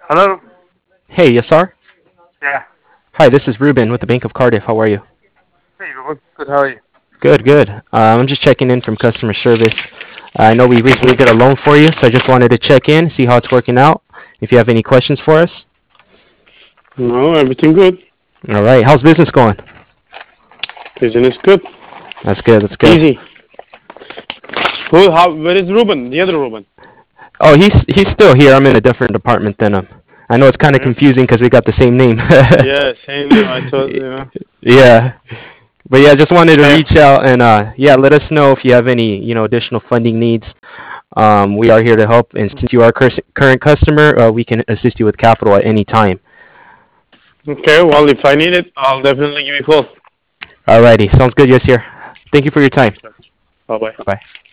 Hello? Hey, yes, sir. Yeah. Hi, this is Ruben with the Bank of Cardiff. How are you? Hey, Ruben. Good, how are you? Good, good. I'm just checking in from customer service. I know we recently did a loan for you, so I just wanted to check in, see how it's working out. If you have any questions for us. No, everything good. All right. How's business going? Business good. That's good. That's good. Easy. Who? How? Where is Ruben? The other Ruben. Oh, he's still here. I'm in a different department than him. I know it's kind of Yeah. confusing because we got the same name. Yeah, same name. I thought. Yeah. Yeah. But yeah, just wanted to Yeah. reach out and yeah, let us know if you have any additional funding needs. We are here to help, and since you are a current customer, we can assist you with capital at any time. Okay. Well, if I need it, I'll definitely give you a call. Alrighty, sounds good. Yes, here. Thank you for your time. Bye bye. Bye bye.